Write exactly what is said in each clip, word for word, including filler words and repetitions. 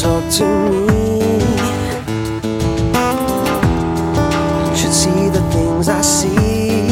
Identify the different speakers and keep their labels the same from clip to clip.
Speaker 1: talk to me. You should see the things I see.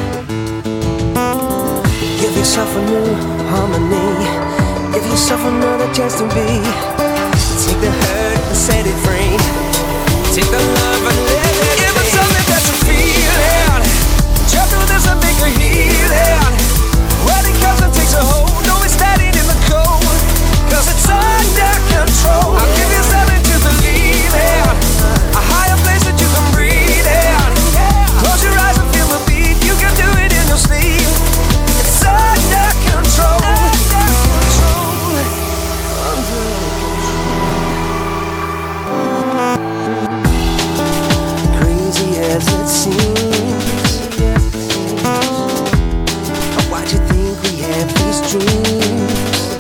Speaker 1: Give yourself a new harmony. Give yourself another chance to be. Take the hurt and set it free. Take the love and let it be. Give it something that you're feeling. Jump through this and make a healing. When it comes and takes a hold, no, it's standing in the cold. Cause it's under control. I'll give you something to believe in. A higher place that you can breathe in. Close your eyes and feel the beat. You can do it in your sleep. It's under control. Under control. Under control. Crazy as it seems. Why'd you think we had these dreams?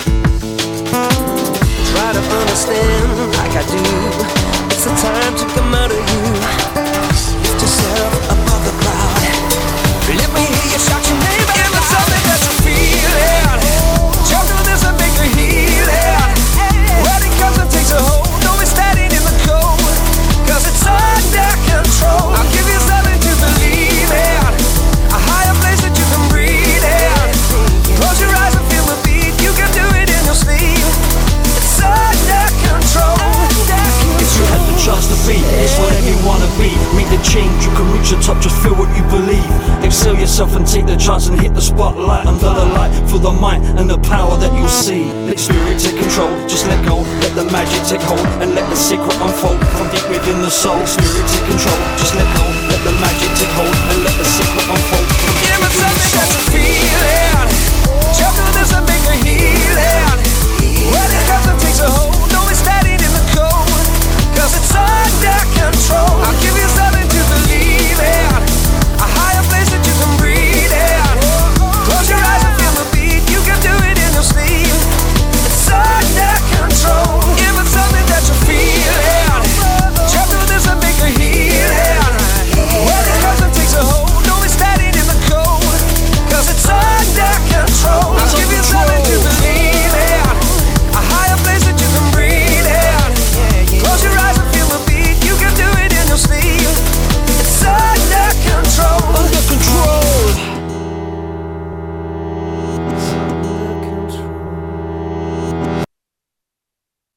Speaker 1: Try to understand like I do. It's the time to come out of you. Lift yourself above the crowd. Let me hear you shout your name. Give me something that you're feeling. Jump through this and make a healing. When it comes and takes a hold, no, it's standing in the cold. Cause it's under control. I'll give you something to believe in. A higher place that you can breathe in. Close your eyes and feel the beat. You can do it in your sleep. It's under control.
Speaker 2: If you had the chance to be, it's whatever you wanna be. Make the change, you can reach the top, just feel what you believe. Excel yourself and take the chance and hit the spotlight. Under the light, feel the might and the power that you'll see. Let spirit take control, just let go. Let the magic take hold and let the secret unfold from deep within the soul. Let spirit take control, just let go. Let the magic take hold and let the secret unfold from deep within the soul.